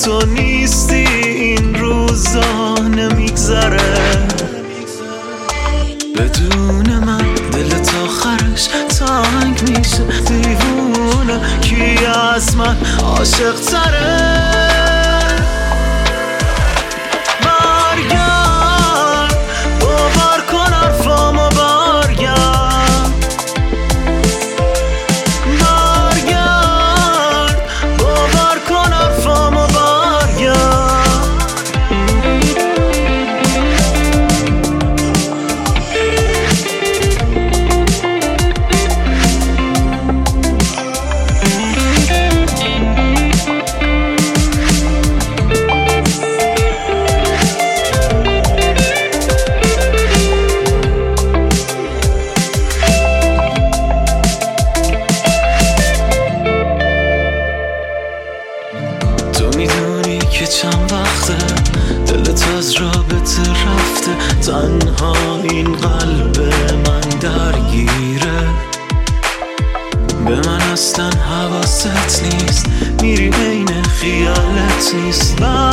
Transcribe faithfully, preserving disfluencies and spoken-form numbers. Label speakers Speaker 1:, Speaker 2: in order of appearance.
Speaker 1: تو نیستی این روزا نمیگذره. بدون من دلت آخرش تنگ میشه. دیوونه کی از من عاشق تره. میدونی که چند وقته دلت از رابطه رفته. تنها این قلب من درگیره. به من اصلا حواست نیست. میری بین خیالت نیست.